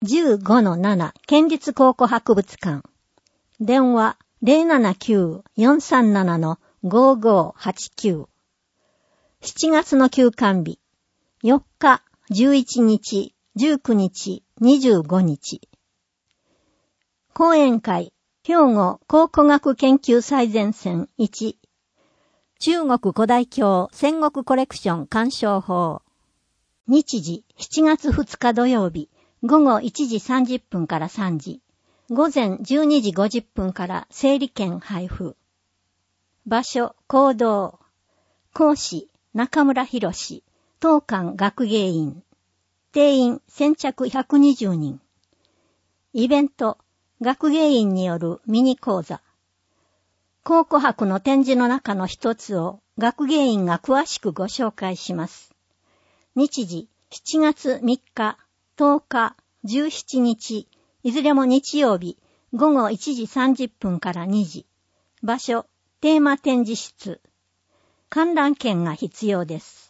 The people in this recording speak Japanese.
15-7 県立考古博物館。電話 079-437-5589。7月の休館日。4日、11日、19日、25日。講演会、兵庫考古学研究最前線1。中国古代経戦国コレクション鑑賞法。日時、7月2日土曜日、午後1時30分から3時。午前12時50分から整理券配布。場所、講堂。講師、中村博士。当館学芸員。定員先着120人。イベント、学芸員によるミニ講座。考古博の展示の中の一つを学芸員が詳しくご紹介します。日時、7月3日、10日、17日、いずれも日曜日、午後1時30分から2時。場所、テーマ展示室。観覧券が必要です。